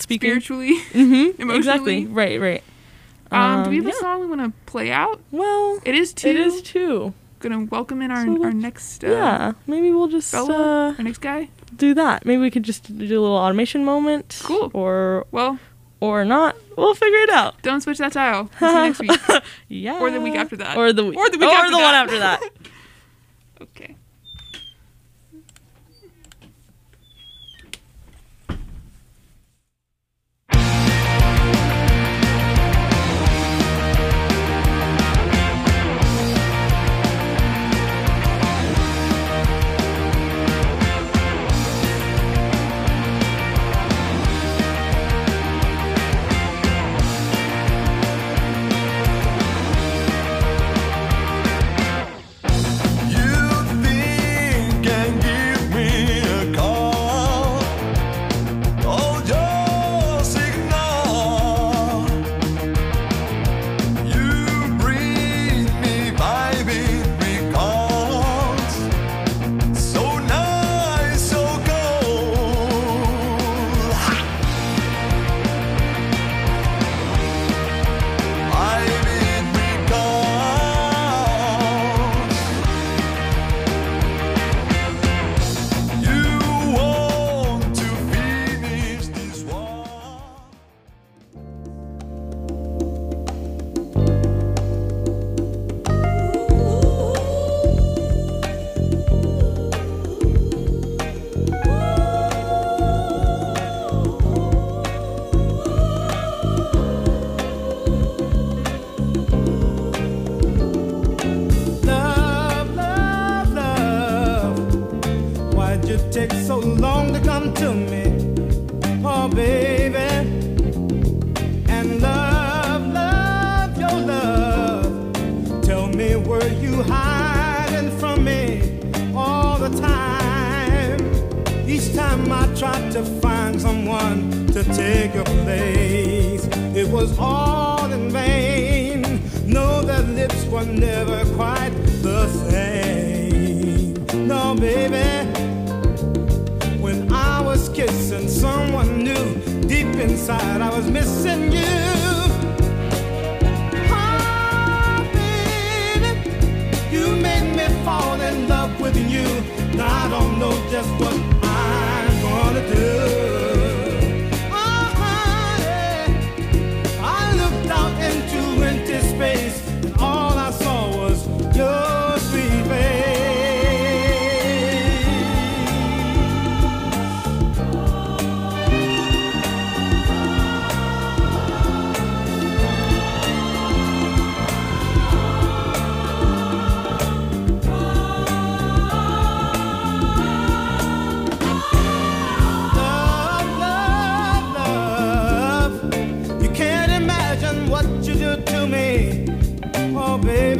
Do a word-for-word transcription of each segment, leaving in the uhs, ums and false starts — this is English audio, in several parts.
speaking. Spiritually, Mm-hmm. emotionally. Exactly. Right, right. Um, do we have yeah. a song we want to play out? Well, It is two. It is two. Gonna welcome in our So our let's- next uh, yeah, maybe we'll just fella, uh, our next guy. do that. Maybe we could just do a little automation moment. Cool. Or Well, or not. We'll figure it out. don't switch that tile. We'll see you next week. Yeah. Or the week after that. Or the week. Or the week or after the that. one after that. Okay. Take so long to come to me, oh baby, and love, love, your love. Tell me, were you hiding from me all the time? Each time I tried to find someone to take your place, it was all in vain. No, their lips were never quite the same. No, baby. When I was kissing someone new, deep inside I was missing you. Oh, baby, you made me fall in love with you. Now I don't know just what I'm gonna do. Oh, honey, I looked out into empty space, and all I saw was your sweet face. To me, oh baby,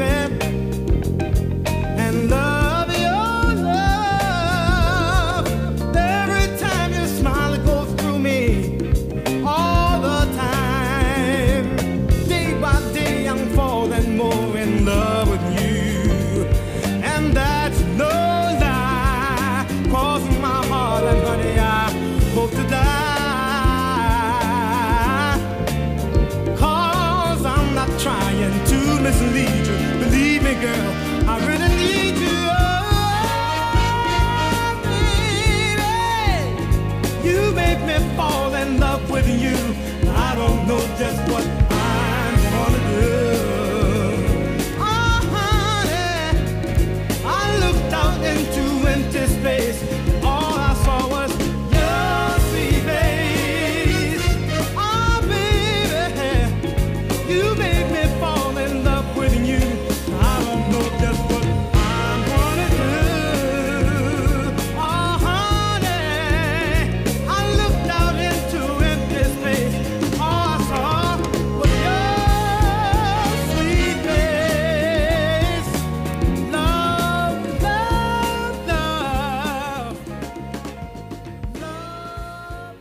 and love your love. Every time you smile, it goes through me all the time. Day by day, I'm falling more in love with you, and that's no lie. Crossing my heart, and honey, I hope to die. Trying to mislead you, believe me, girl, I really need you. Oh, baby, you make me fall in love with you. I don't know just what I'm gonna do. Oh, honey, I looked out into empty space, and all I saw was your sweet face. Oh, baby, you made fall in love with you. I don't know just what I'm gonna do. Oh, honey, I looked out into empty space. All I saw was your sweet face. Love, love, love. Love, love.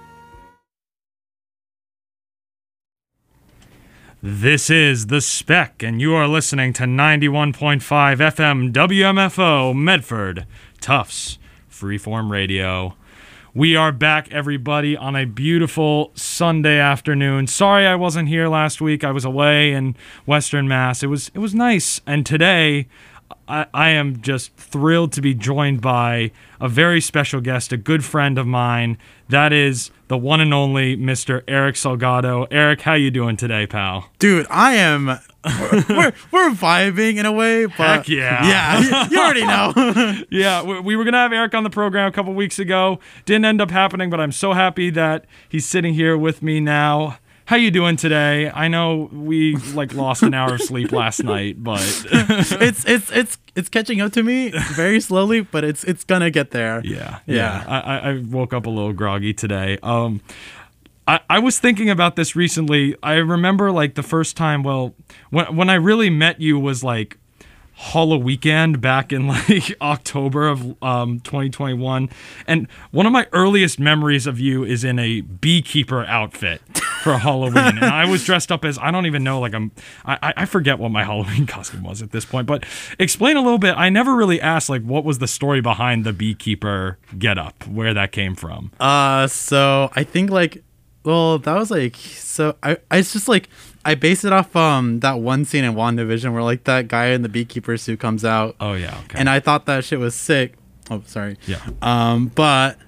This is The Spec, and you are listening to ninety-one point five F M W M F O, Medford, Tufts, Freeform Radio. We are back, everybody, on a beautiful Sunday afternoon. Sorry I wasn't here last week. I was away in Western Mass. It was it was nice. And today, I, I am just thrilled to be joined by a very special guest, a good friend of mine. That is the one and only Mister Eric Salgado. Eric, how you doing today, pal? Dude, I am... We're, we're, we're vibing in a way, but... Heck yeah. Yeah, you, you already know. Yeah, we, we were going to have Eric on the program a couple weeks ago. Didn't end up happening, but I'm so happy that he's sitting here with me now. How you doing today? I know we like lost an hour of sleep last night, but it's it's it's it's catching up to me very slowly, but it's it's gonna get there. yeah, Yeah. yeah. I, I- I woke up a little groggy today. Um, I, I was thinking about this recently. I remember like the first time. Well, when when I really met you was like Hollow Weekend back in like October of um, twenty twenty-one, and one of my earliest memories of you is in a beekeeper outfit for Halloween, and I was dressed up as I don't even know like I'm I, I forget what my Halloween costume was at this point, but explain a little bit. I never really asked like what was the story behind the beekeeper getup, where that came from. Uh, so I think like, well, that was like so. I I it's just like I based it off um that one scene in WandaVision where like that guy in the beekeeper suit comes out. Oh yeah, okay. And I thought that shit was sick. Oh, sorry. Yeah. Um, but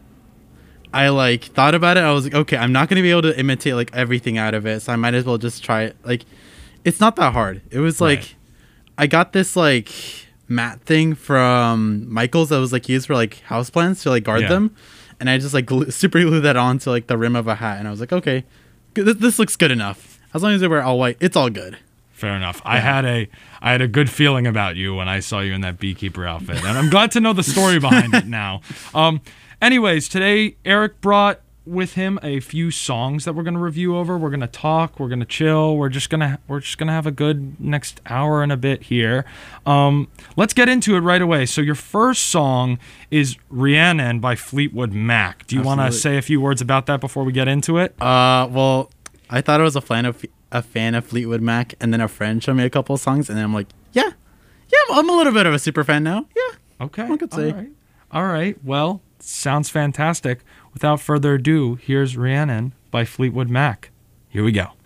I like thought about it. I was like, okay, I'm not gonna be able to imitate like everything out of it, so I might as well just try it. Like, it's not that hard. It was like, Right. I got this like mat thing from Michaels that was like used for like houseplants to like guard Yeah. them, and I just like glue, super glued that onto like the rim of a hat, and I was like, okay, good- this, this looks good enough. As long as they wear all white, it's all good. Fair enough. I had a I had a good feeling about you when I saw you in that beekeeper outfit, and I'm glad to know the story behind it now. Um, anyways, today Eric brought with him a few songs that we're gonna review over. We're gonna talk. We're gonna chill. We're just gonna we're just gonna have a good next hour and a bit here. Um, let's get into it right away. So your first song is Rhiannon by Fleetwood Mac. Do you want to Absolutely. say a few words about that before we get into it? Uh, well, I thought I was a fan of a fan of Fleetwood Mac, and then a friend showed me a couple of songs, and then I'm like, yeah, yeah, I'm I'm a little bit of a super fan now. Yeah. Okay. I could say. All right. All right. Well, sounds fantastic. Without further ado, here's Rhiannon by Fleetwood Mac. Here we go.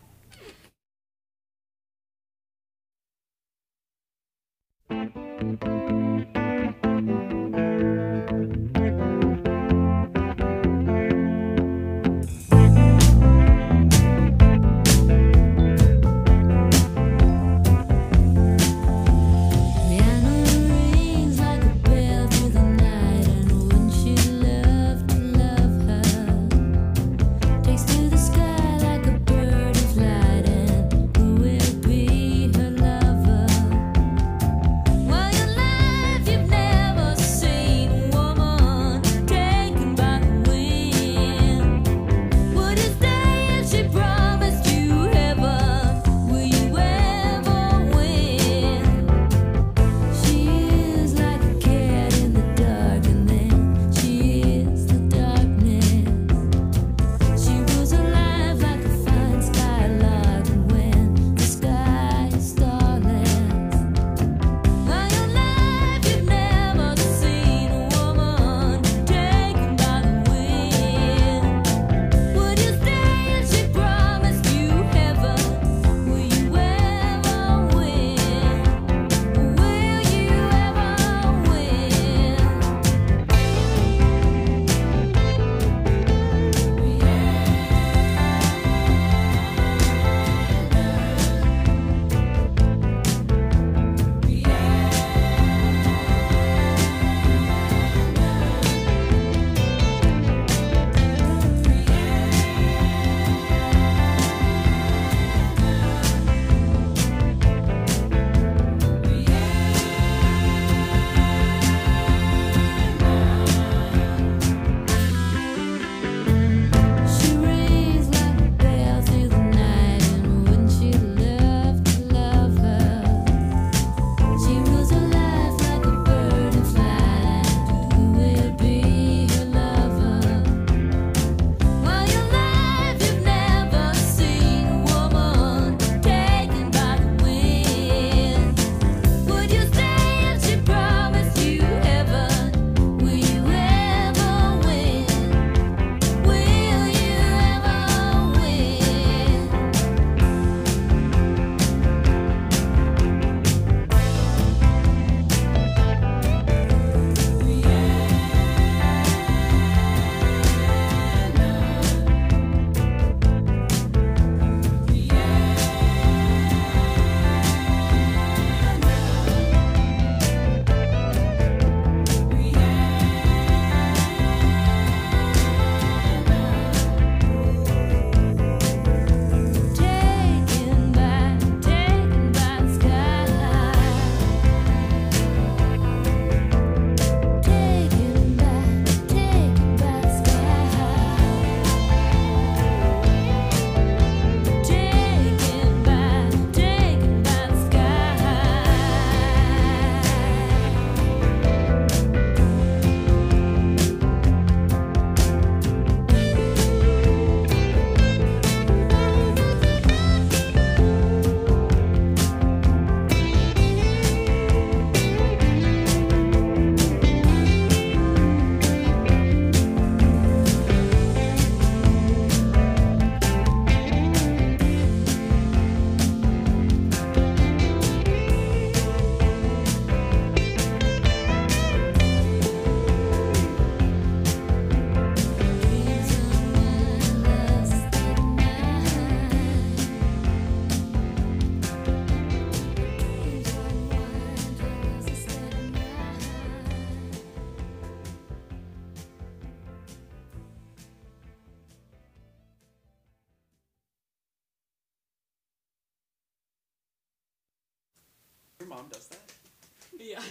Piano rings like a bell through the night, and wouldn't you love to love her? Takes to the sky like a bird. mom does that? Yeah.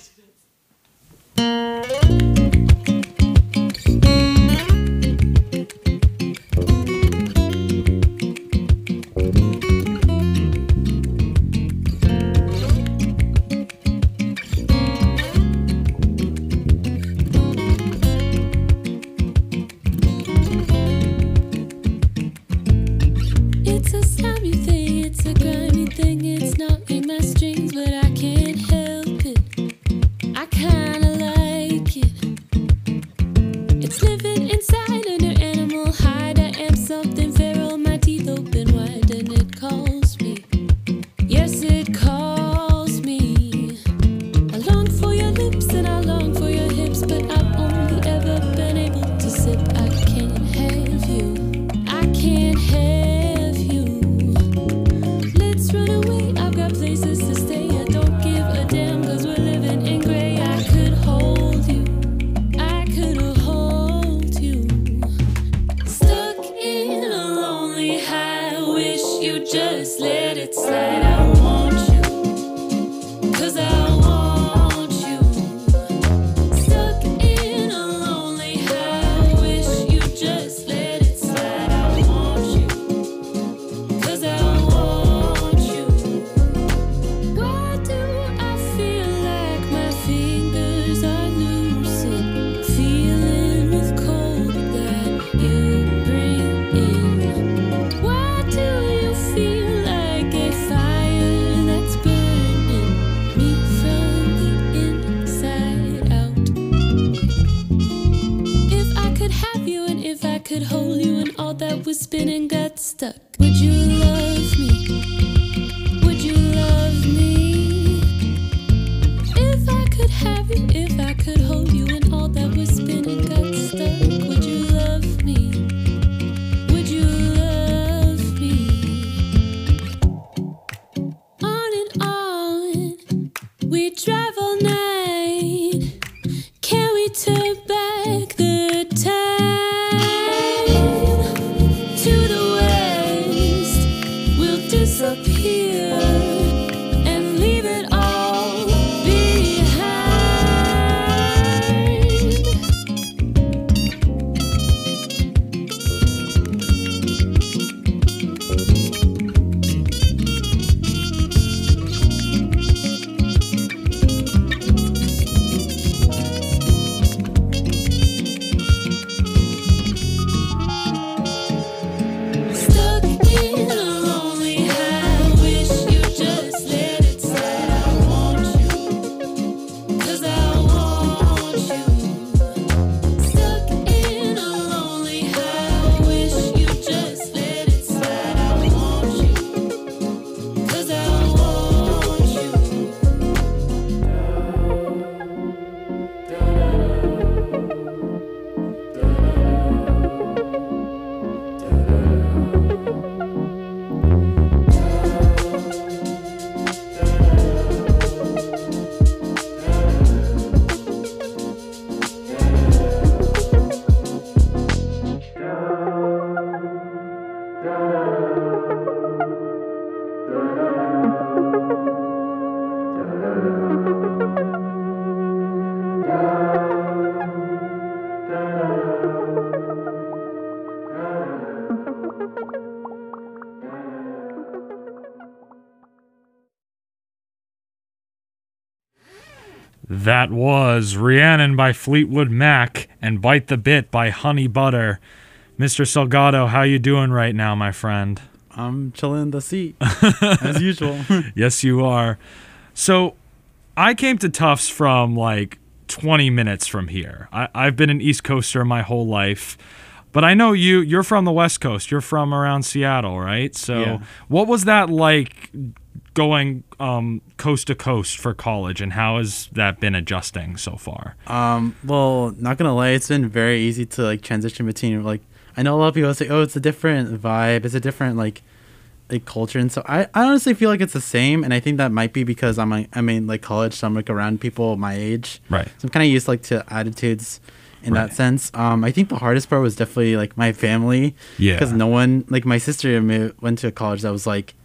It's a slimy thing, it's a grimy thing, it's not in my strings, but I can't help it. I kinda like it. It's living inside under animal hide. I am something feral, my teeth open wide, and it calls me. Yes, it calls me. I long for your lips and I long for your hips, but I've only ever been able to sip. I can't have you. I can't have you. Let's run away. I've got places to stay. I don't give a damn, cause we're living in gray. I could hold you. I could hold you. Stuck in a lonely high. Wish you just let it slide. I want you. Cause I want you. Stuck in a lonely high. Wish you just let it slide. I want you. Cause I want you. Why do I feel like my fingers are loosened? Feeling with cold that you bring in. Why do you feel like a fire that's burning me from the inside out? If I could have you and if I could hold you and all that was spinning got stuck, would you love me? Would you love me? If I could have you, if I could hold you and all that was spinning got stuck, would you love me? Would you love me? On and on, we drive all night. Can we turn back the time to the west? We'll disappear and leave it all behind. Stuck in a lonely high. Wish you just let it slide. I want you. Cause I want you. Stuck in a lonely high. Wish you just let it slide. I want you. Cause I want you. That was Rhiannon by Fleetwood Mac and Bite the Bit by Honey Butter. Mister Salgado, how you doing right now, my friend? I'm chilling in the seat as usual. Yes, you are. So, I came to Tufts from like twenty minutes from here. I, I've been an East Coaster my whole life, but I know you. You're from the West Coast. You're from around Seattle, right? So, Yeah. what was that like going um, coast to coast for college, and how has that been adjusting so far? Um, well, not gonna lie, it's been very easy to like transition between like I know a lot of people say, oh, it's a different vibe, it's a different like like culture, and so I, I honestly feel like it's the same, and I think that might be because I'm like, I'm in like college, so I'm like around people my age, Right. So I'm kind of used like to attitudes in Right. that sense. Um, I think the hardest part was definitely like my family, Yeah. because no one like my sister mo- went to a college that was like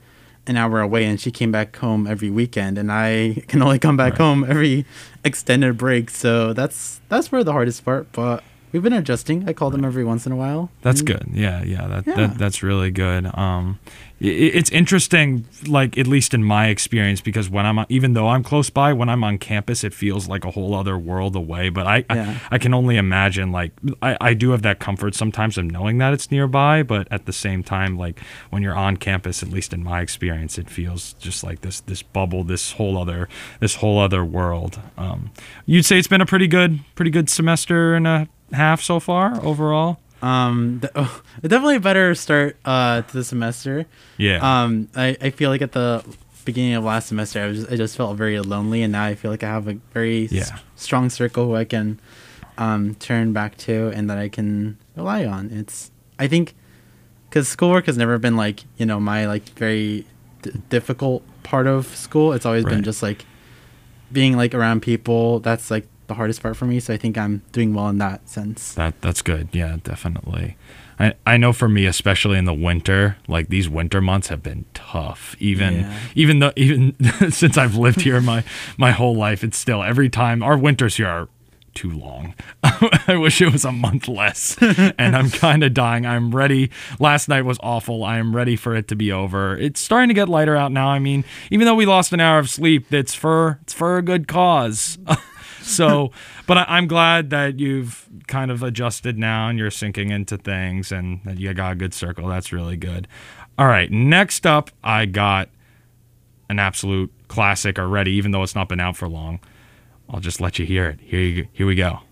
an hour away, and she came back home every weekend, and I can only come back Right. home every extended break. So that's that's where the hardest part. But we've been adjusting. I call them every once in a while. That's and- good. Yeah, yeah. That, Yeah. that that's really good. Um, i- i- it's interesting, like at least in my experience, because when I'm even though I'm close by, when I'm on campus, it feels like a whole other world away. But I Yeah. I, I can only imagine. Like I, I do have that comfort sometimes of knowing that it's nearby, but at the same time, like when you're on campus, at least in my experience, it feels just like this this bubble, this whole other this whole other world. Um, you'd say it's been a pretty good pretty good semester and a half so far overall. Um, th- oh, definitely a better start uh, to the semester. Yeah. Um, I, I feel like at the beginning of last semester, I was I just felt very lonely, and now I feel like I have a very s- Yeah. strong circle who I can um, turn back to and that I can rely on. It's I think because schoolwork has never been like you know my like very d- difficult part of school. It's always Right. been just like being like around people. That's like the hardest part for me. So I think I'm doing well in that sense. That that's good. Yeah, definitely. I, I know for me, especially in the winter, like these winter months have been tough. Even Yeah. even though even since I've lived here my my whole life, it's still every time our winters here are too long. I wish it was a month less. And I'm kind of dying. I'm ready. Last night was awful. I am ready for it to be over. It's starting to get lighter out now. I mean, even though we lost an hour of sleep, it's for it's for a good cause. So, but I, I'm glad that you've kind of adjusted now and you're sinking into things and that you got a good circle. That's really good. All right. Next up, I got an absolute classic already, even though it's not been out for long. I'll just let you hear it. Here you, here we go.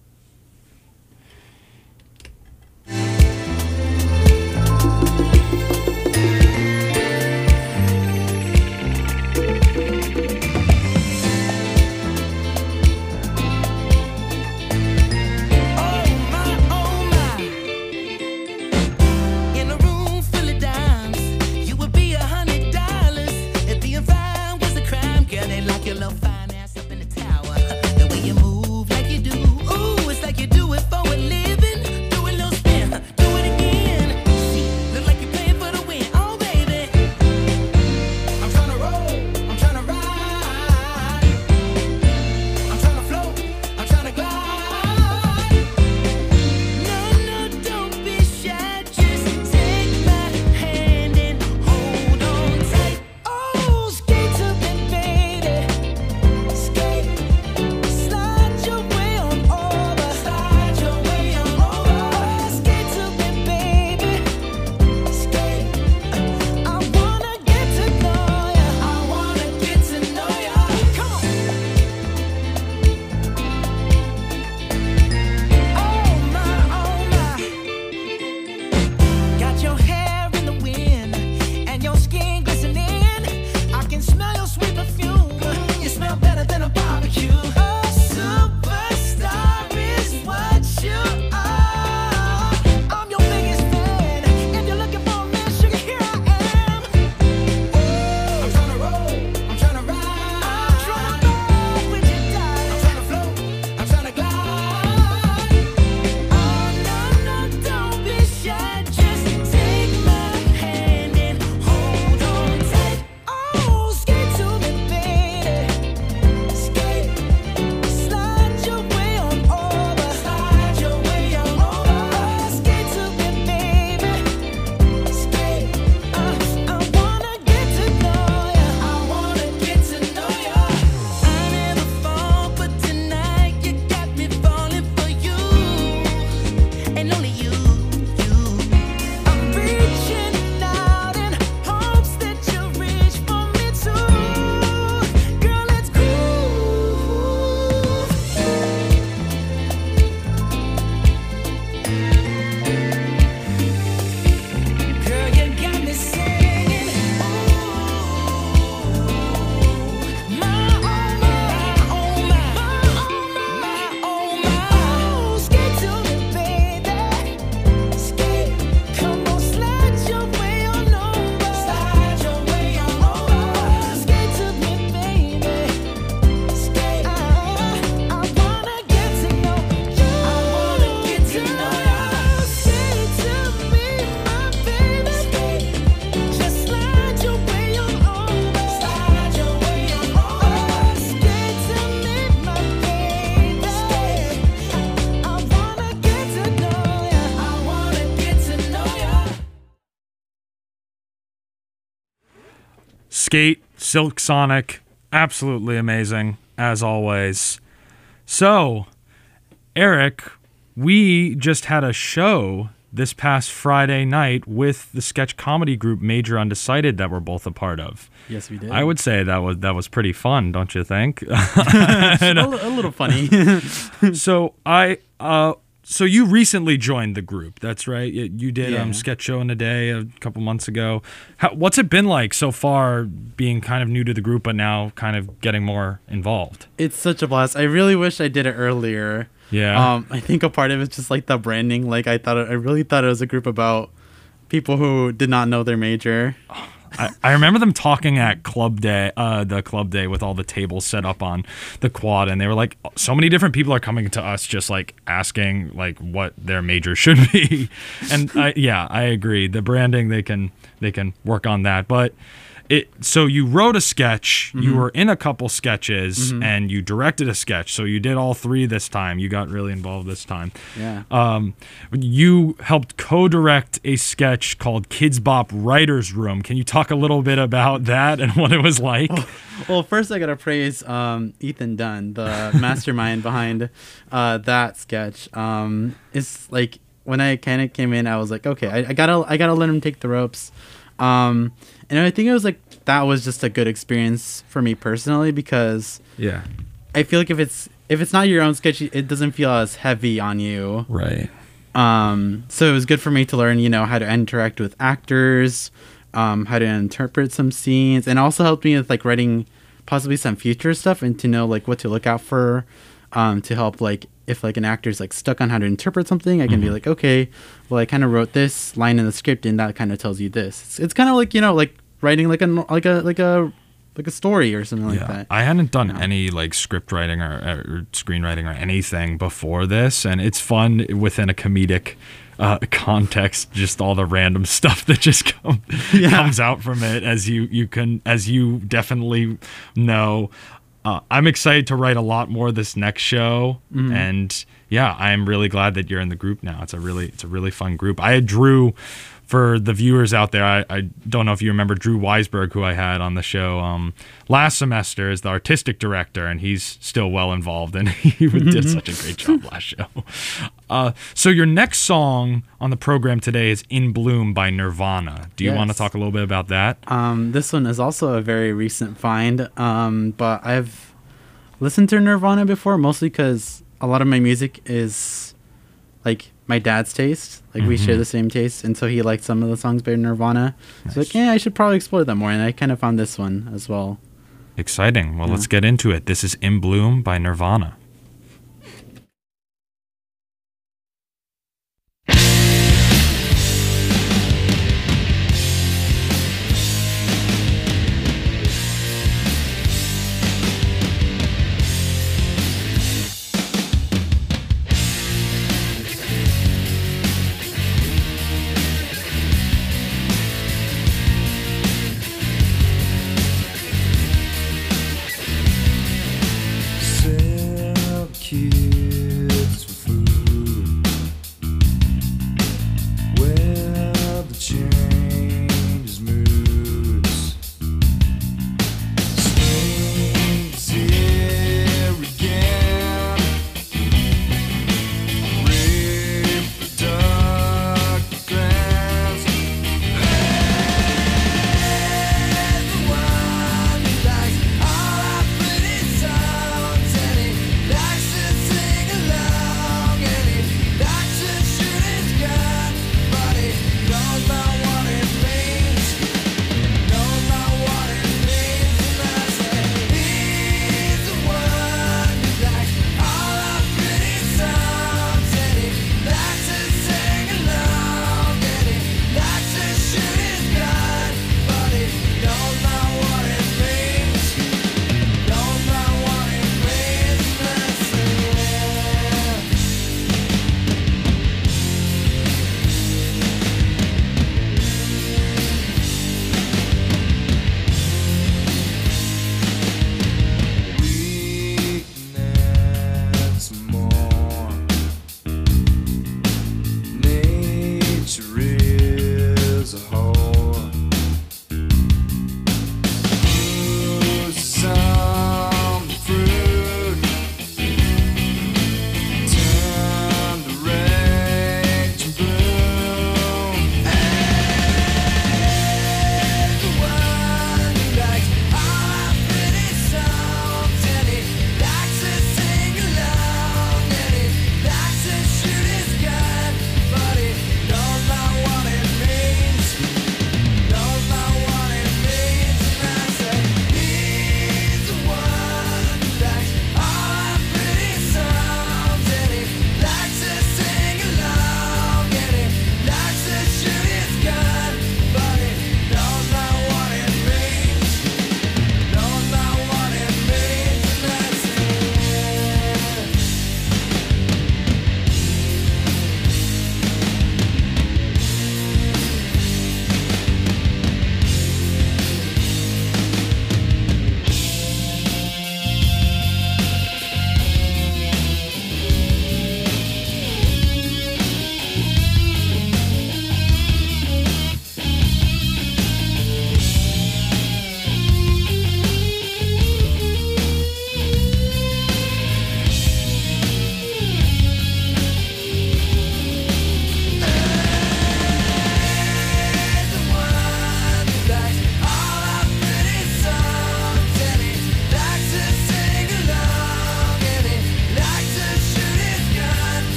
Oh my, oh my. In a room full of dimes, you would be a hundred dollars. If being fine was a crime, girl, they lock your little fine ass up in the tower. The way you move like you do, Skate, Silk Sonic, absolutely amazing as always. So, Eric, we just had a show this past Friday night with the sketch comedy group Major Undecided that we're both a part of. Yes, we did. I would say that was that was pretty fun, don't you think? a, li- a little funny. So I, uh, so you recently joined the group. That's right. You, you did Yeah. um sketch show in a day a couple months ago. How, what's it been like so far, being kind of new to the group, but now kind of getting more involved? It's such a blast. I really wish I did it earlier. Yeah. Um, I think a part of it's just like the branding. Like I thought, it, I really thought it was a group about people who did not know their major. I, I remember them talking at club day, uh, the club day with all the tables set up on the quad, and they were like, so many different people are coming to us just like asking like what their major should be. And I, yeah, I agree. The branding, they can they can work on that. But it so you wrote a sketch, you were in a couple sketches, and you directed a sketch. So you did all three this time. You got really involved this time. Yeah. Um, you helped co-direct a sketch called Kids Bop Writers Room. Can you talk a little bit about that and what it was like? Well, first I gotta praise um, Ethan Dunn, the mastermind behind uh, that sketch. Um, it's like when I kind of came in, I was like, okay, I, I gotta, I gotta let him take the ropes. Um, and I think it was like that was just a good experience for me personally because Yeah. I feel like if it's if it's not your own sketch, it doesn't feel as heavy on you. Right. Um, so it was good for me to learn, you know, how to interact with actors, um, how to interpret some scenes, and also helped me with like writing possibly some future stuff and to know like what to look out for, um, to help like if like an actor's like stuck on how to interpret something, I can be like, okay, well I kind of wrote this line in the script and that kind of tells you this. It's, it's kind of like, you know, like writing like a like a like a like a story or something like Yeah, that. I hadn't done No. any like script writing or, or screenwriting or anything before this, and it's fun within a comedic uh, context. Just all the random stuff that just come, Yeah. comes out from it, as you you can as you definitely know. Uh, I'm excited to write a lot more this next show, Mm-hmm. and yeah, I'm really glad that you're in the group now. It's a really it's a really fun group. I had Drew. For the viewers out there, I, I don't know if you remember Drew Weisberg, who I had on the show um, last semester as the artistic director, and he's still well involved, and he did such a great job last show. Uh, so your next song on the program today is In Bloom by Nirvana. Do you want to Yes. talk a little bit about that? Um, this one is also a very recent find, um, but I've listened to Nirvana before, mostly because a lot of my music is like my dad's taste. Like we share the same taste, and so he liked some of the songs by Nirvana. So like, yeah, I should probably explore that more, and I kind of found this one as well. Exciting. Well, let's get into it. This is In Bloom by Nirvana. Said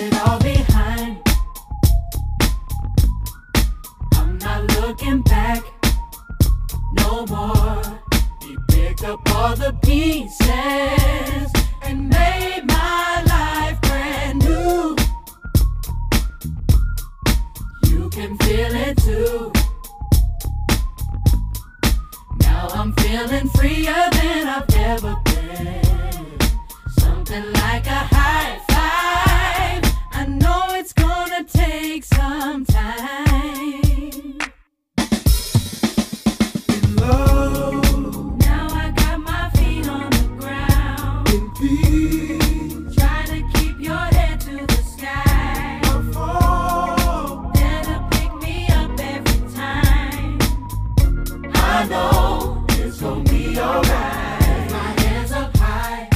it all behind. I'm not looking back no more. He picked up all the pieces and made my life brand new. You can feel it too. Now I'm feeling freer than I've ever been. Something like a high five. I know it's gonna take some time. In love, now I got my feet on the ground. In peace, try to keep your head to the sky. I fall, better pick me up every time. I know it's gonna be alright. My hands up high,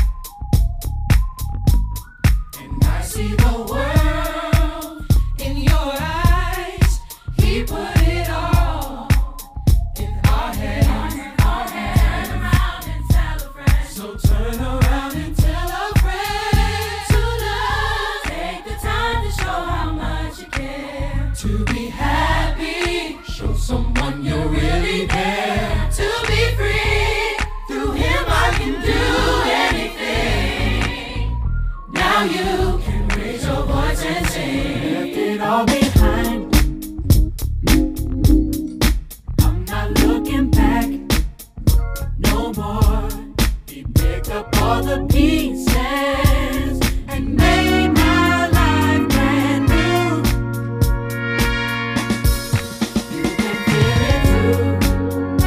and I see the world in your eyes. He put it all in our hands. Our hands. Turn around and tell a friend. So turn around and tell a friend to love. Take the time to show how much you care. To be happy, show someone you're really there. To be free, through him I can do anything. Now you can raise your voice and sing. Left it all behind. I'm not looking back no more. He picked up all the pieces and made my life brand new. You can feel it too.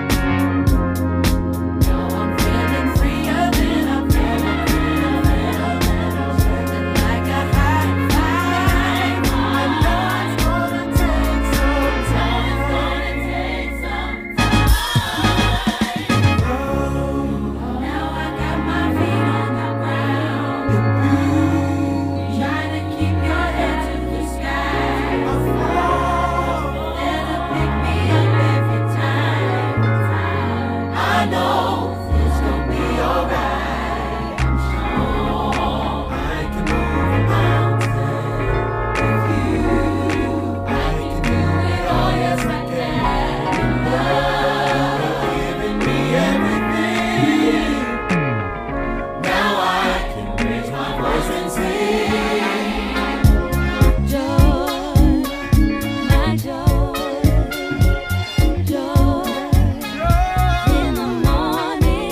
Now I'm feeling freer than I've ever been. Something like a high five. I know it's gonna take some time. It's gonna take some time. Now I got my feet on the ground. Try to keep your head to the sky. Better pick me up every time. I know it's gonna be alright. I'm strong. I can move a mountain with you. I can do it all, yes I can. Love, giving me everything. Now I can raise my voice and sing. Joy, my joy, joy in the morning.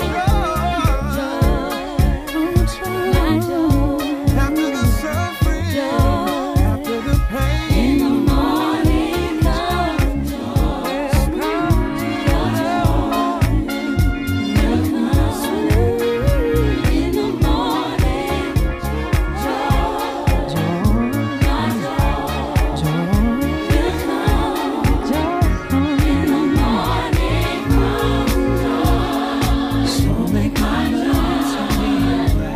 Joy, my joy, After the suffering, joy after the pain, in the morning. Come, joy, come, joy, will come in the morning. Joy, my joy, will come in the morning. Come, joy, so make my joy.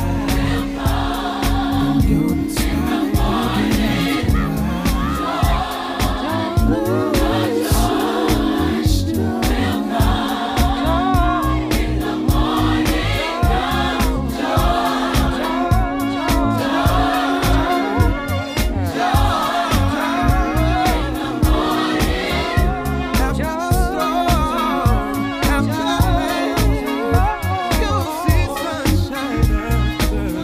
after the storm, after the rain, you'll see sunshine after the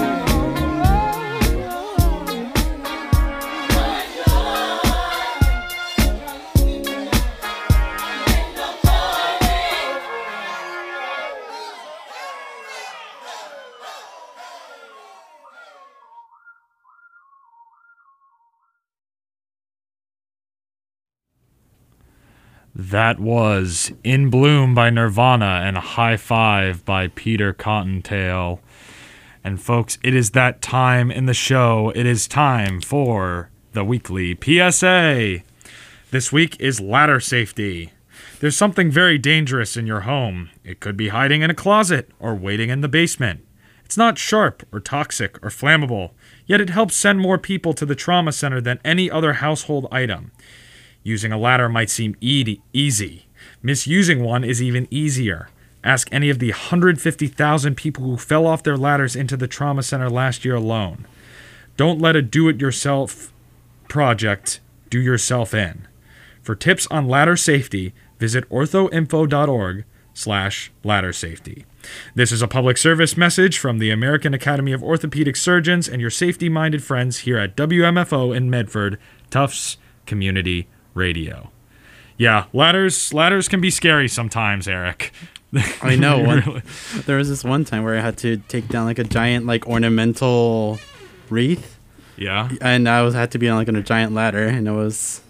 That was In Bloom by Nirvana and High Five by Peter Cottontail. And folks, it is that time in the show. It is time for the weekly P S A. This week is ladder safety. There's something very dangerous in your home. It could be hiding in a closet or waiting in the basement. It's not sharp or toxic or flammable, yet it helps send more people to the trauma center than any other household item. Using a ladder might seem e- easy. Misusing one is even easier. Ask any of the one hundred fifty thousand people who fell off their ladders into the trauma center last year alone. Don't let a do-it-yourself project do yourself in. For tips on ladder safety, visit orthoinfo.org slash ladder safety. This is a public service message from the American Academy of Orthopedic Surgeons and your safety-minded friends here at W M F O in Medford, Tufts Community Radio. Yeah, ladders ladders can be scary sometimes, Eric. I know. One, Really. there was this one time where I had to take down like a giant like ornamental wreath, Yeah, and I was had to be on like on a giant ladder, and it was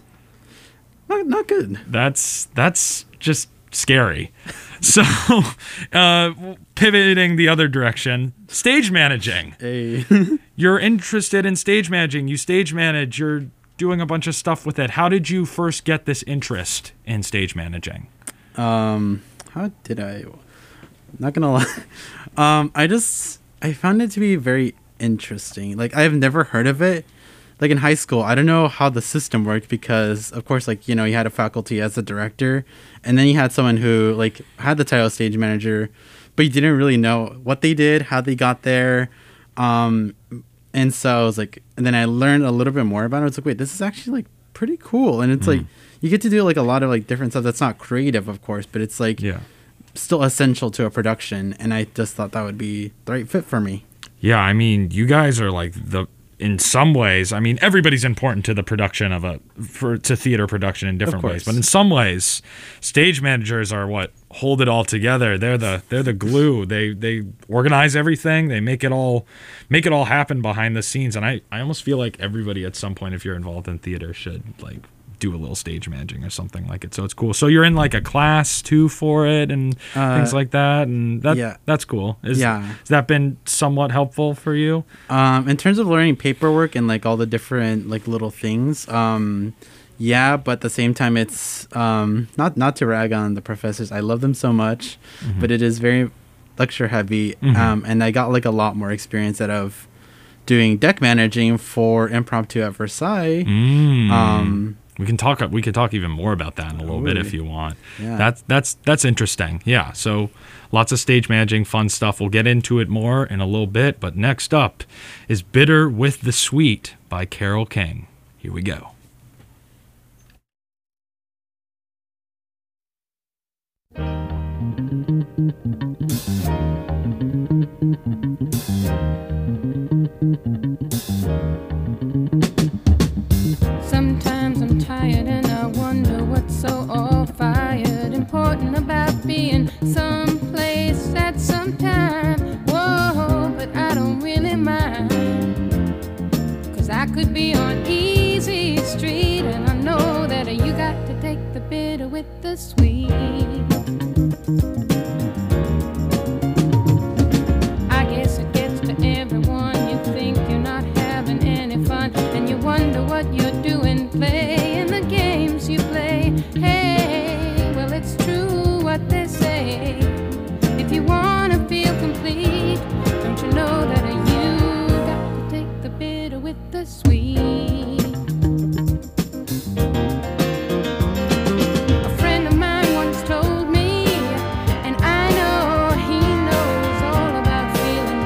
not not good. that's that's just scary. So, uh, pivoting the other direction, stage managing. Hey. You're interested in stage managing. You stage manage. You're doing a bunch of stuff with it. How did you first get this interest in stage managing? Um, how did I? Not gonna lie. Um, I just I found it to be very interesting. Like I've never heard of it. Like in high school, I don't know how the system worked because, of course, like you know, you had a faculty as a director, and then you had someone who like had the title stage manager, but you didn't really know what they did, how they got there, um, and so I was like, and then I learned a little bit more about it. I was like, wait, this is actually like pretty cool, and it's like you get to do like a lot of like different stuff that's not creative, of course, but it's like Yeah. still essential to a production, and I just thought that would be the right fit for me. Yeah, I mean, you guys are like the in some ways, I mean, everybody's important to the production of a for to theater production in different ways, course. but in some ways, stage managers are what hold it all together. They're the they're the glue. They they organize everything. They make it all make it all happen behind the scenes. And I I almost feel like everybody at some point, if you're involved in theater, should like do a little stage managing or something like it. So it's cool. So you're in like a class too for it and Uh, things like that, and that yeah. that's cool. Is, Yeah. has that been somewhat helpful for you? Um, in terms of learning paperwork and like all the different like little things, um, yeah, but at the same time, it's um, not not to rag on the professors. I love them so much, but it is very lecture heavy, Mhm. um, and I got like a lot more experience out of doing deck managing for impromptu at Versailles. Mm. Um, We can talk. We could talk even more about that in a little bit Ooh. if you want. Yeah. That's that's that's interesting. Yeah. So lots of stage managing, fun stuff. We'll get into it more in a little bit. But next up is "Bitter with the Sweet" by Carole King. Here we go. Sometimes I'm tired and I wonder what's so all fired important about being someplace at some time. Whoa, but I don't really mind. Cause I could be on easy street and I know that you got to take the bitter with the sweet. I guess it gets to everyone. You think you're not having any fun and you wonder what you're doing, playing the games you play. Hey, well it's true what they say. If you wanna feel complete, don't you know that you got to take the bitter with the sweet. A friend of mine once told me, and I know he knows all about feeling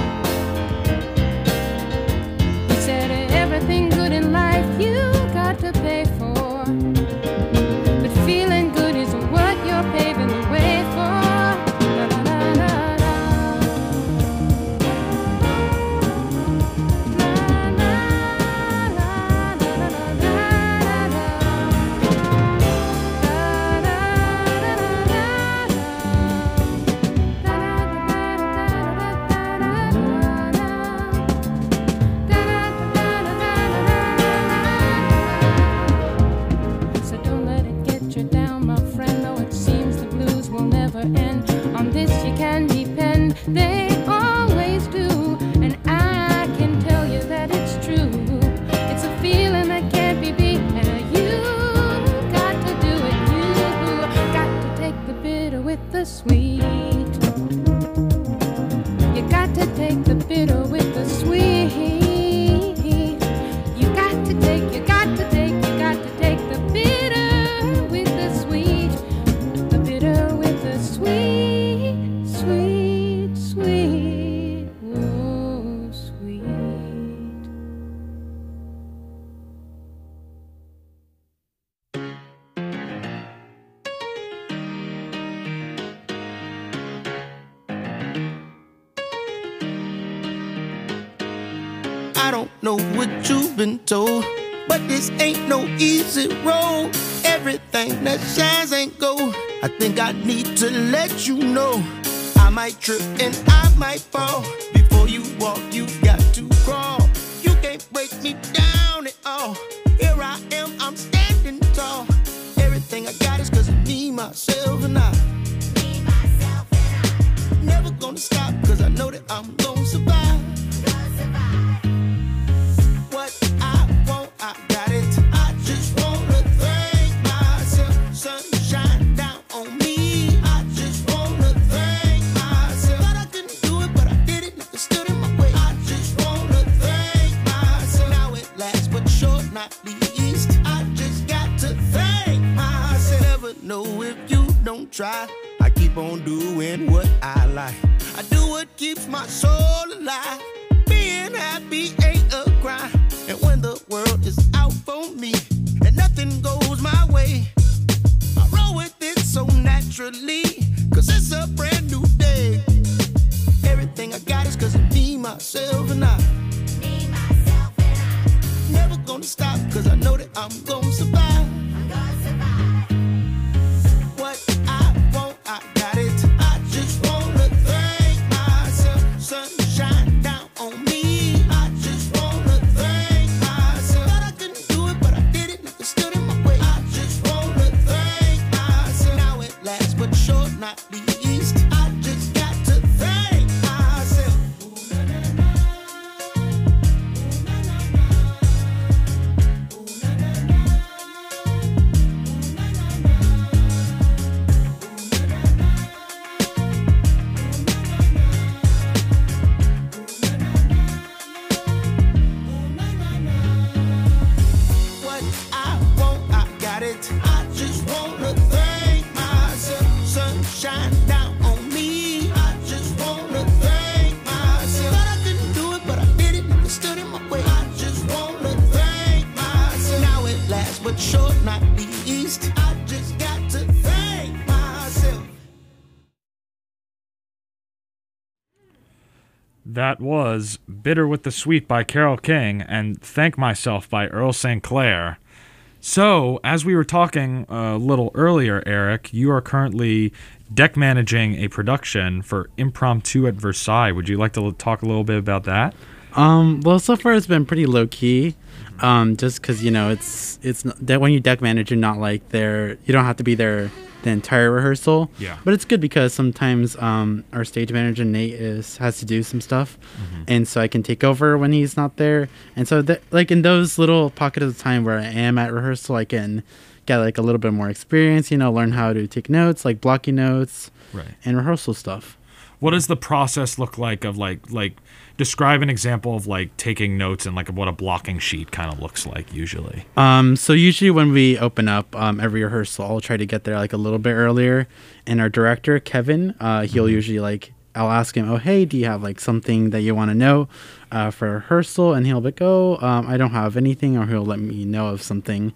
down. He said everything good in life you got to pay for, but feeling good isn't what you're paving the way for. La, la, la, la, la. La, la, I don't know what you've been told, but this ain't no easy road. Everything that shines ain't gold. I think I need to let you know I might trip and I might fall. Before you walk, you got to crawl. You can't break me down at all. Here I am, I'm standing tall. Everything I got is cause of me, myself, and I. Me, myself, and I. Never gonna stop, cause I know that I'm gonna survive. Gonna survive. What I want, I got it. I just wanna thank myself. Sunshine down on me. I just wanna thank myself. Thought I couldn't do it, but I did it. Nothing stood in my way. I just wanna thank myself. Now it lasts, but short, not least. I just got to thank myself. Never know if you don't try. I keep on doing what I like. I do what keeps my soul alive. Being happy ain't a crime. And when the world is out for me and nothing goes my way, I roll with it so naturally, cause it's a brand new day. Everything I got is cause of me, myself, and I. Me, myself, and I. Never gonna stop, cause I know that I'm gonna survive. I'm gonna survive. What I want, I got it. I just wanna thank myself. Sunshine down on me. I just wanna thank myself. Thought I couldn't do it, but I did it. Nothing stood in my way. I just wanna thank myself. Now it lasts, but short, not least. I just got to thank myself. Ooh, na, na, na. Ooh, na, na, na. Ooh, na, na, na. Ooh, na, na, na. What I want, I got it. I just wanna thank myself. Sunshine down on me. I just wanna thank myself. Thought I couldn't do it, but I did it. Nothing stood in my way. I just wanna thank myself. Now it lasts, but short, not least. I just got to thank myself. That was Bitter with the Sweet by Carole King and Thank Myself by Earl Saint Clair. So, as we were talking a little earlier, Eric, you are currently deck managing a production for Impromptu at Versailles. Would you like to l- talk a little bit about that? Um, well, so far it's been pretty low key, um, just because you know it's it's not, that when you deck manage, you're not like there. You don't have to be there the entire rehearsal. Yeah. But it's good because sometimes um, our stage manager Nate is has to do some stuff, and so I can take over when he's not there. And so that like in those little pockets of time where I am at rehearsal, I can get like a little bit more experience. You know, learn how to take notes, like blocking notes, Right. and rehearsal stuff. What does the process look like of like like describe an example of like taking notes and like what a blocking sheet kind of looks like usually? Um, so usually when we open up um, every rehearsal, I'll try to get there like a little bit earlier. And our director, Kevin, uh, he'll usually like, I'll ask him, oh, hey, do you have like something that you want to know uh, for rehearsal? And he'll be like, oh, um, I don't have anything, or he'll let me know of something.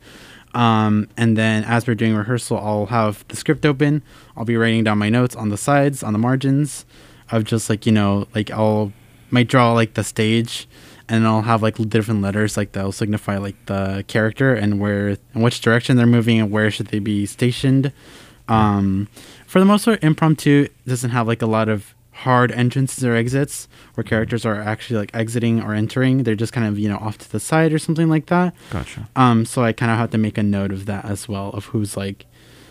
Um, and then as we're doing rehearsal, I'll have the script open. I'll be writing down my notes on the sides, on the margins of just like, you know, like I'll might draw like the stage, and I'll have like different letters like that'll signify like the character and where and which direction they're moving and where should they be stationed. Um, for the most part, Impromptu doesn't have like a lot of hard entrances or exits where characters are actually like exiting or entering. They're just kind of, you know, off to the side or something like that. Gotcha. Um, so I kind of have to make a note of that as well, of who's like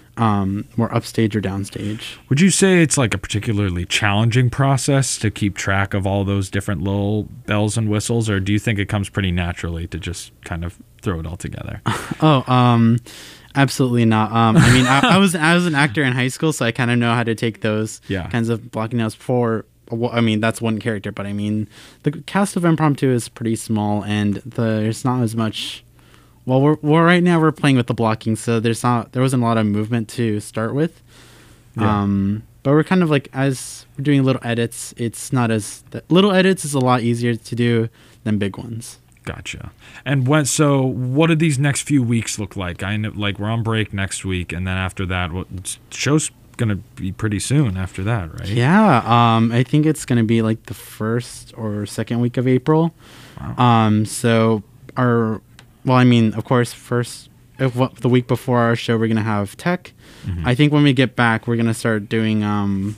um, more upstage or downstage. Would you say it's like a particularly challenging process to keep track of all those different little bells and whistles, or do you think it comes pretty naturally to just kind of throw it all together? Oh, um, absolutely not. Um, I mean, I, I was I was an actor in high school, so I kind of know how to take those Yeah. kinds of blocking notes for. Well, I mean, that's one character, but I mean, the cast of Impromptu is pretty small, and there's not as much. Well, we're, well, right now we're playing with the blocking, so there's not there wasn't a lot of movement to start with. Yeah. Um, but we're kind of like as we're doing little edits, it's not as the, little edits is a lot easier to do than big ones. Gotcha. And when so, what do these next few weeks look like? I know, like we're on break next week, and then after that, what shows gonna be pretty soon after that, right? Yeah, um, I think it's gonna be like the first or second week of April. Wow. Um, so our, well, I mean, of course, first if what, the week before our show, we're gonna have tech. Mhm. I think when we get back, we're gonna start doing um,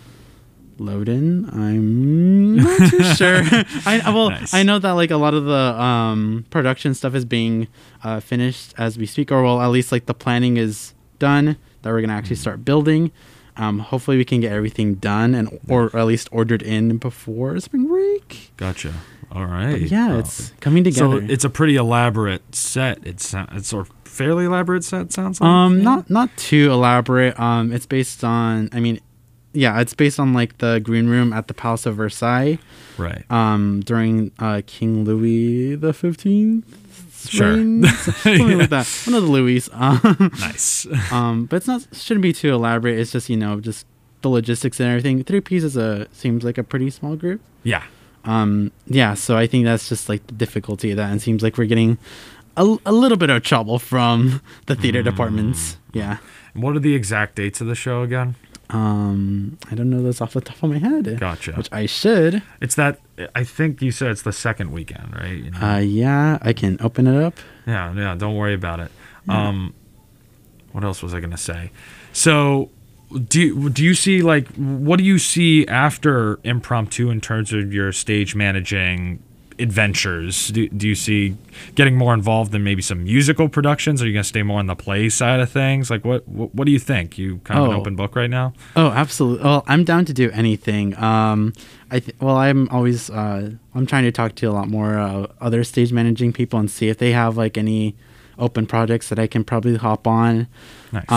load-in. I'm not too sure. I well, Nice. I know that like a lot of the um, production stuff is being uh, finished as we speak, or well, at least like the planning is done. That we're gonna actually start building. Um, hopefully, we can get everything done and or at least ordered in before spring break. Gotcha. All right. But yeah, Wow. it's coming together. So it's a pretty elaborate set. It's it's a fairly elaborate set. Sounds like. um not not too elaborate. Um, it's based on. I mean, yeah, it's based on like the green room at the Palace of Versailles. Right. Um, during uh King Louis the Fifteenth. Sure. Something Yeah. like that. One of the Louis. Um, Nice. um, but it's not shouldn't be too elaborate. It's just you know just the logistics and everything. Three Ps is a seems like a pretty small group. Yeah. Um, yeah, so I think that's just like the difficulty of that, and it seems like we're getting a, a little bit of trouble from the theater Mm. departments. Yeah. What are the exact dates of the show again? Um, I don't know those off the top of my head. Gotcha. Which I should. It's that. I think you said it's the second weekend, right? You know? Uh, yeah, I can open it up. Yeah, yeah, don't worry about it. Um, what else was I gonna say? So, do you, do you see like what do you see after Impromptu in terms of your stage managing adventures? Do, do you see getting more involved in maybe some musical productions? Are you gonna stay more on the play side of things? Like what what, what do you think? You kind of an Oh. open book right now? Oh, absolutely. Well, I'm down to do anything. Um, I th- well, I'm always uh, I'm trying to talk to a lot more uh, other stage managing people and see if they have like any open projects that I can probably hop on. Nice.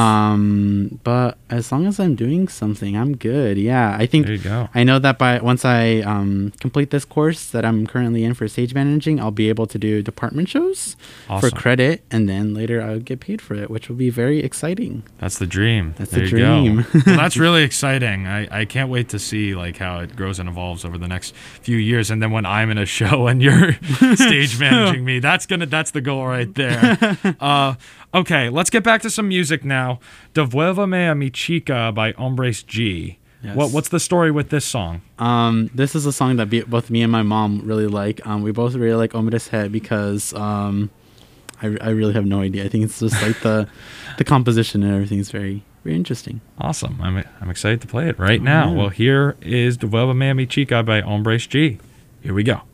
Um, but as long as I'm doing something, I'm good. Yeah, I think There you go. I know that by once I um, complete this course that I'm currently in for stage managing, I'll be able to do department shows Awesome. for credit, and then later I'll get paid for it, which will be very exciting. That's the dream. That's There the you go. dream. Well, that's really exciting. I, I can't wait to see like how it grows and evolves over the next few years. And then when I'm in a show and you're stage managing me, that's gonna that's the goal right there. Uh, okay, let's get back to some music now. Devuélveme a mi chica by Hombres G. Yes. What what's the story with this song? Um, this is a song that be- both me and my mom really like. Um, we both really like Hombres Head because um, I, I really have no idea. I think it's just like the the composition and everything is very very interesting. Awesome. I'm I'm excited to play it right now. Yeah. Well, here is Devuélveme a mi chica by Hombres G. Here we go.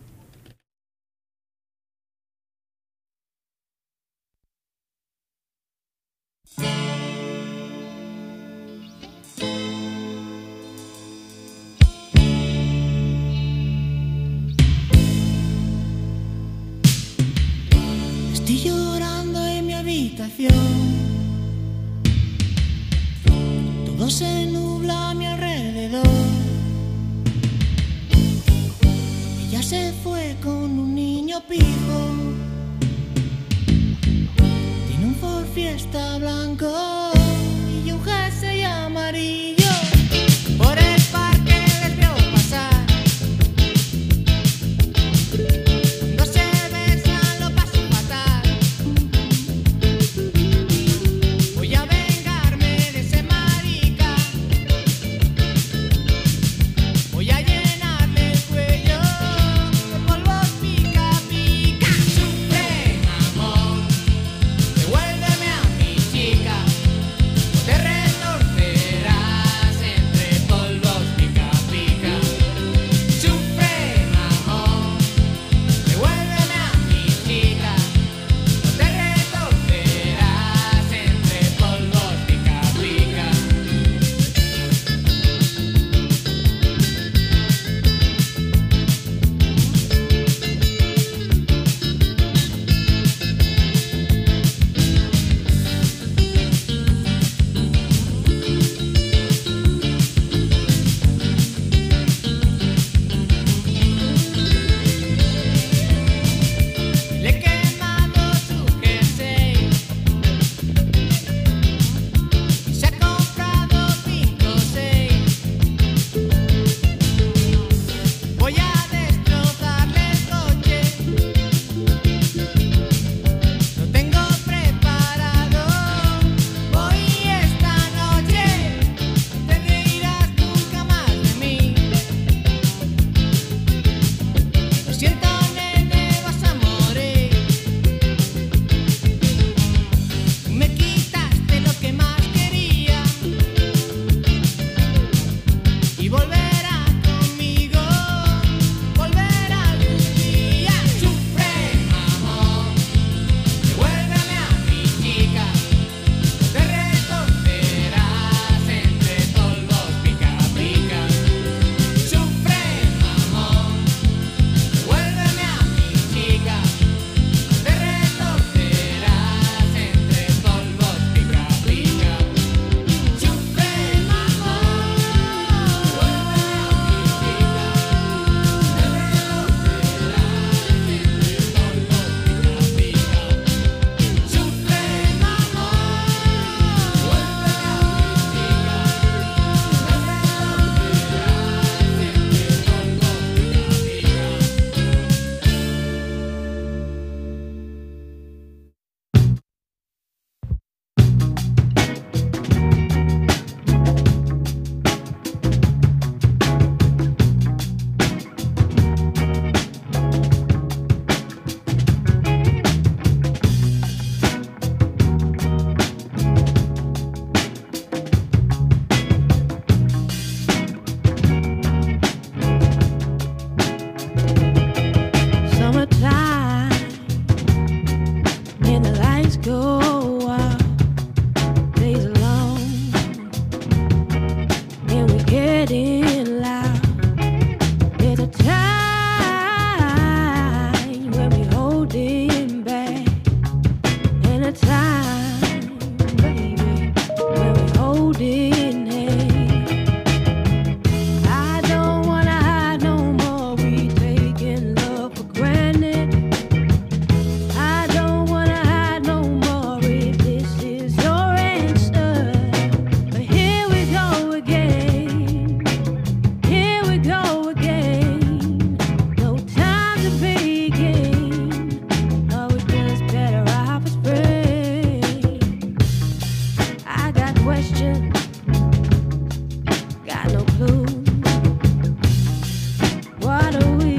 Estoy llorando en mi habitación. Todo se nubla a mi alrededor. Ella se fue con un niño pijo. Tiene un Ford Fiesta blanco y un jersey amarillo. Por el parque les veo pasar. Cuando se besan lo paso fatal. Voy a vengarme de ese marica. Voy a llenarle el cuello de polvos pica pica. Sufre, amor, devuélveme a mi chica. Te retorcerás. to begin? Are we just better off as friends? I got questions, got no clue. What are we?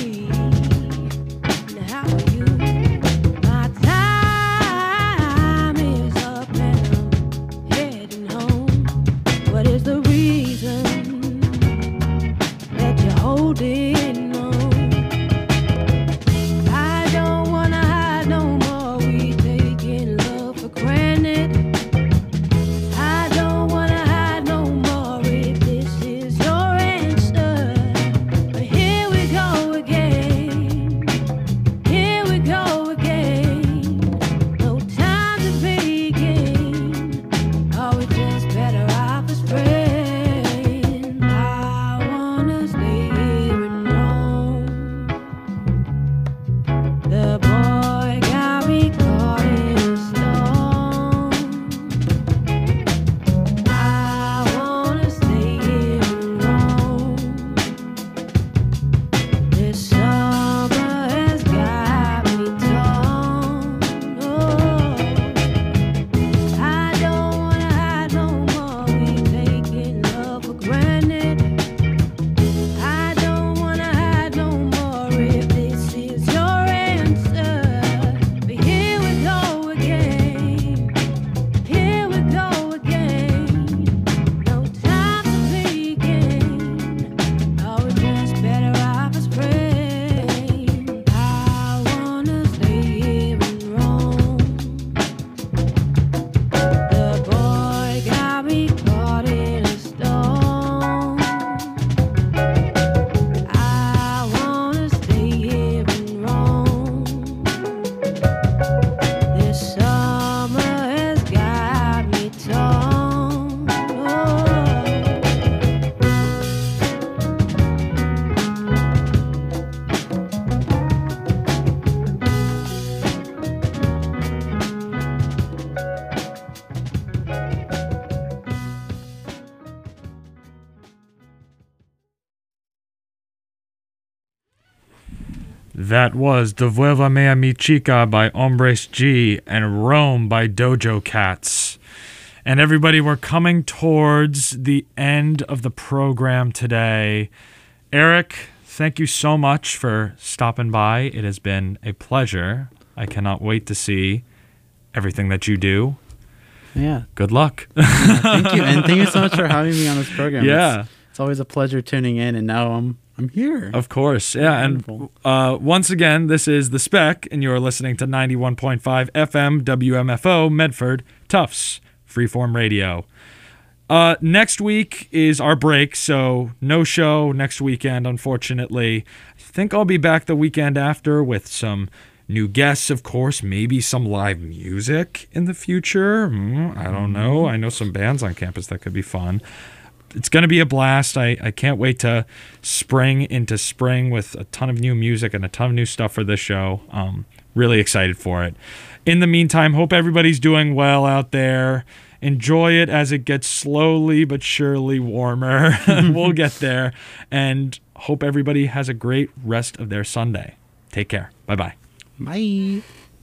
And how are you? My time is up and I'm heading home. What is the reason that you're holding on? I don't wanna hide no more. We taking love for granted. I don't wanna hide no more if this is your answer. But here we go again. Here we go again. No time to begin. Are we just better off as friends? I wanna stay here and roam. The boy got me caught in a storm. I wanna stay here and roam. This summer has got me torn. Oh, I don't wanna hide no more. We taking love for granted. I don't wanna hide no more if this is your answer. But here we go again. Here we go again. No time to begin. Are we just better off as friends? I wanna stay here and roam. The boy got me caught in a storm. I wanna stay here and roam. This summer has got me torn. Oh. That was Devuélveme a mi chica by Hombres G and Rome by Dojo Cats. And everybody, we're coming towards the end of the program today. Eric, thank you so much for stopping by. It has been a pleasure. I cannot wait to see everything that you do. Yeah. Good luck. Thank you. And thank you so much for having me on this program. Yeah. It's, it's always a pleasure tuning in, and now I'm I'm here. Of course, yeah. And Wonderful. uh, once again, this is The Spec, and you are listening to ninety-one point five F M W M F O, Medford, Tufts, Freeform Radio. Uh, next week is our break, so no show next weekend, unfortunately. I think I'll be back the weekend after with some new guests, of course, maybe some live music in the future. Mm, I don't know. I know some bands on campus that could be fun. It's going to be a blast. I, I can't wait to spring into spring with a ton of new music and a ton of new stuff for this show. Um, really excited for it. In the meantime, hope everybody's doing well out there. Enjoy it as it gets slowly but surely warmer. We'll get there. And hope everybody has a great rest of their Sunday. Take care. Bye-bye. Bye.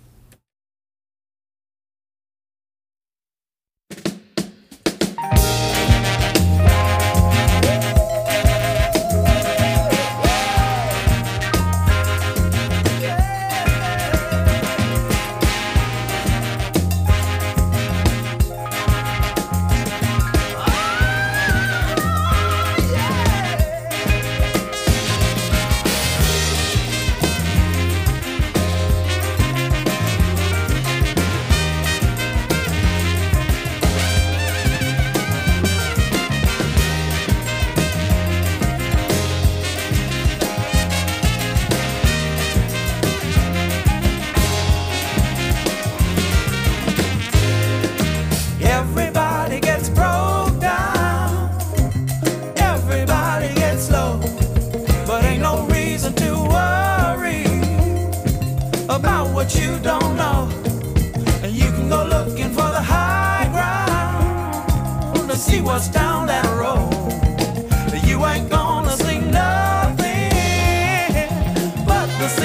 Everybody gets broke down. Everybody gets low. But ain't no reason to worry about what you don't know. And you can go looking for the high ground to see what's down that road. You ain't gonna see nothing but the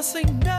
say no.